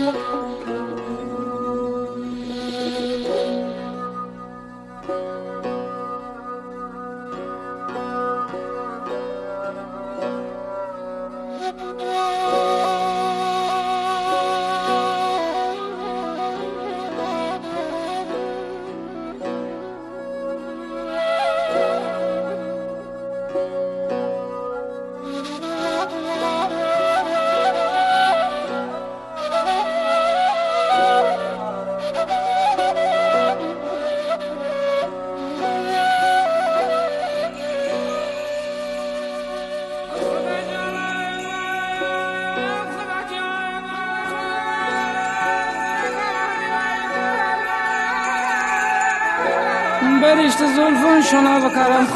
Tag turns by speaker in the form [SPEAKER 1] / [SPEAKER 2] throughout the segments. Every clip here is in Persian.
[SPEAKER 1] برشت زلفون شنا بکرم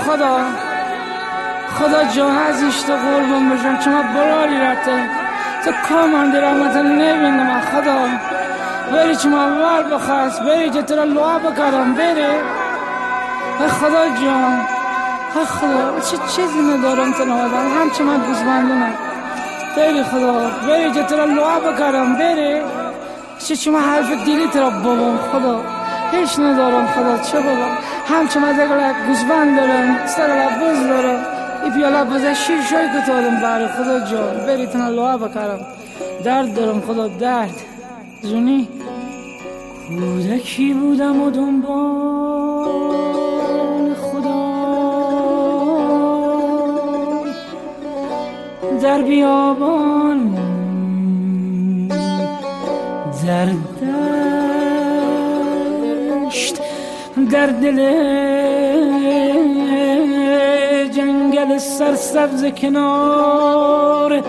[SPEAKER 1] خدا جان عزیشت قربون بشم چما براری رته تو کامان در رحمتا نبینم خدا بری چما ور بخست بری که ترا لعا بکرم بری خدا جان خدا چه چیزی ندارم تنوادم هم چما گزبندونم بری خدا بری که ترا لعا بکرم بری چما حرف دیلی ترا بابام خدا هیچ ندارم خدا چه بابام همچه مزگره گوزبند دارم سرلا بوز دارم ای پیالا بوزه شیر شای کتارم بره خدا جان بریتنا لعا بکرم درد دارم خدا درد زونی کودکی بودم و دنبال خدا در بیابان در دشت در دل جنگل سرسبز کنار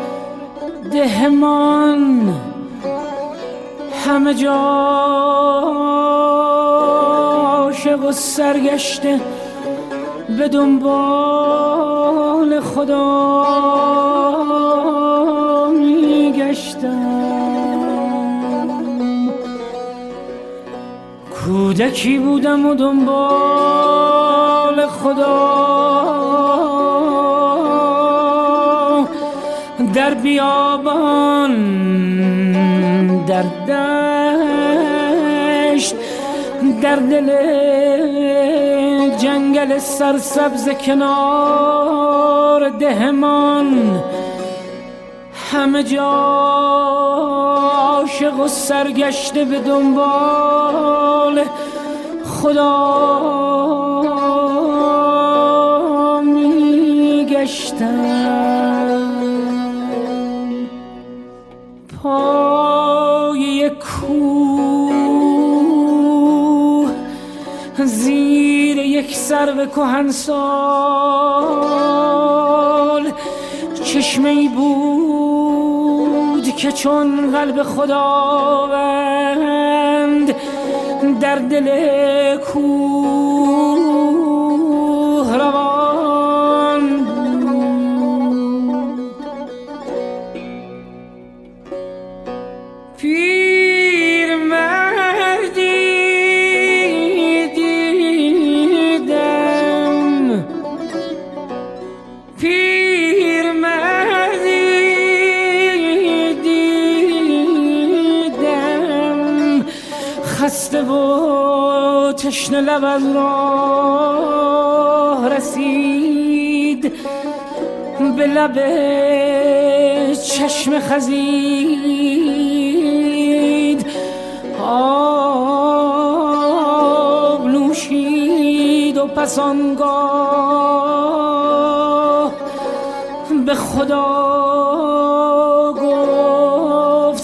[SPEAKER 1] دهمان همه جا عاشق و سرگشته به دنبال خدا میگشتم کودکی بودم و دنبال خدا در بیابان در دشت در دل جنگل سرسبز کنار دهمان همه جا عاشق و سرگشته به دنبال خدا میگشتم پای کوه زیر یک سرو کهنسال چشمه‌ای بود که چون قلب خداوند در دل کوه روان پیرمردی دیدم خسته و تشنه لب از راه رسید به لب چشم خزید آب نوشید و پس آنگاه به خدا گفت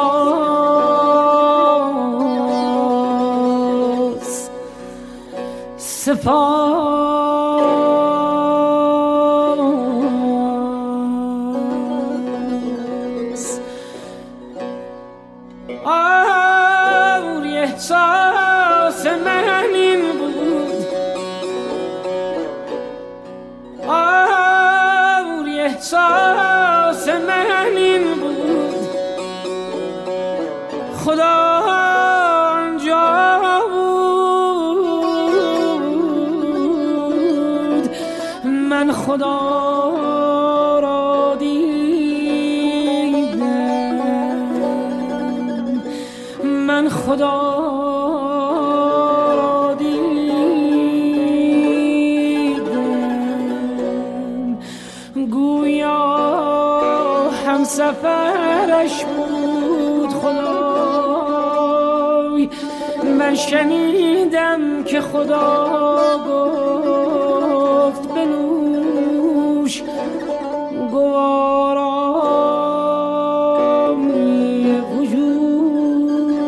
[SPEAKER 1] سپاس آوری احساس من این بود آوری احساس من این بود خدا من خدا را دیدم من خدا را دیدم، گویا همسفرش بود خدای. من شنیدم که خدا گفت بنوش گوارامی وجود.